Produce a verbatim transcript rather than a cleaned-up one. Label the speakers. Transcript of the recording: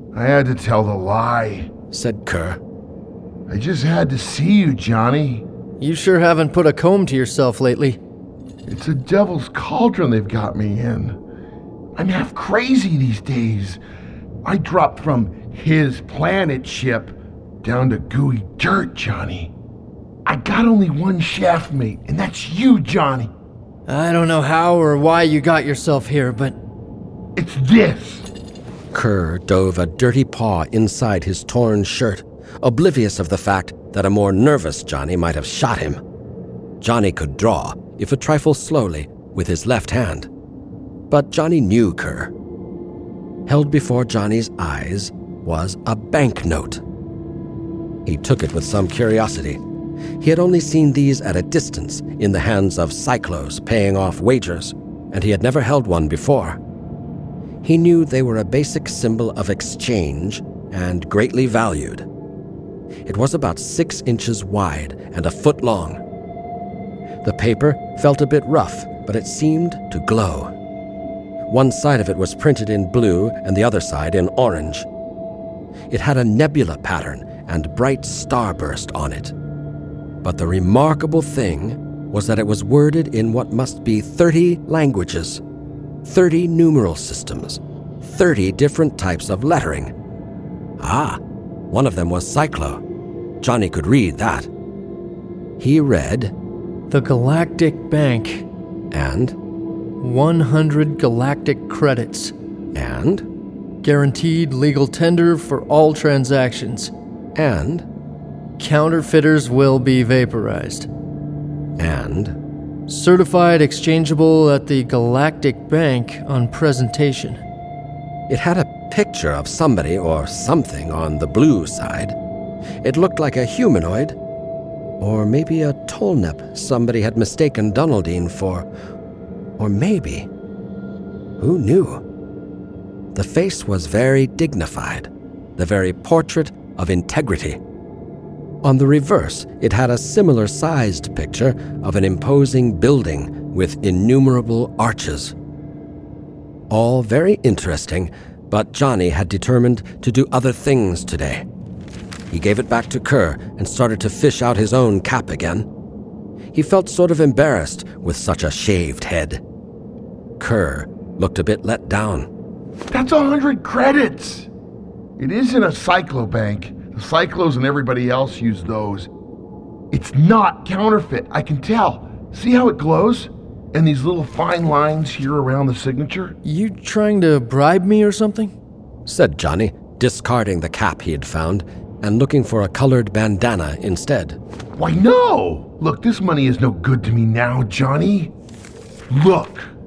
Speaker 1: I had to tell the lie,
Speaker 2: said Kerr.
Speaker 1: I just had to see you, Johnny.
Speaker 3: You sure haven't put a comb to yourself lately.
Speaker 1: It's a devil's cauldron they've got me in. I'm half crazy these days. I dropped from his planet ship down to gooey dirt, Johnny. I got only one shaft mate, and that's you, Johnny.
Speaker 3: I don't know how or why you got yourself here, but...
Speaker 1: It's this.
Speaker 2: Kerr dove a dirty paw inside his torn shirt, oblivious of the fact that a more nervous Johnny might have shot him. Johnny could draw, if a trifle slowly, with his left hand. But Johnny knew Kerr. Held before Johnny's eyes was a banknote. He took it with some curiosity. He had only seen these at a distance in the hands of cyclos paying off wagers, and he had never held one before. He knew they were a basic symbol of exchange and greatly valued. It was about six inches wide and a foot long. The paper felt a bit rough, but it seemed to glow. One side of it was printed in blue and the other side in orange. It had a nebula pattern and bright starburst on it. But the remarkable thing was that it was worded in what must be thirty languages, thirty numeral systems, thirty different types of lettering. Ah, one of them was Cyclo. Johnny could read that. He read,
Speaker 3: The Galactic Bank.
Speaker 2: And?
Speaker 3: one hundred galactic credits.
Speaker 2: And?
Speaker 3: Guaranteed legal tender for all transactions.
Speaker 2: And?
Speaker 3: Counterfeiters will be vaporized.
Speaker 2: And?
Speaker 3: Certified exchangeable at the Galactic Bank on presentation.
Speaker 2: It had a picture of somebody or something on the blue side. It looked like a humanoid, or maybe a Tolnep somebody had mistaken Donaldine for, or maybe, who knew? The face was very dignified, the very portrait of integrity. On the reverse, it had a similar-sized picture of an imposing building with innumerable arches. All very interesting, but Johnny had determined to do other things today. He gave it back to Kerr and started to fish out his own cap again. He felt sort of embarrassed with such a shaved head. Kerr looked a bit let down.
Speaker 1: That's a hundred credits! It isn't a cyclobank. The cyclos and everybody else use those. It's not counterfeit, I can tell. See how it glows? And these little fine lines here around the signature?
Speaker 3: You trying to bribe me or something?
Speaker 2: Said Johnny, discarding the cap he had found and looking for a colored bandana instead.
Speaker 1: Why, no! Look, this money is no good to me now, Johnny. Look!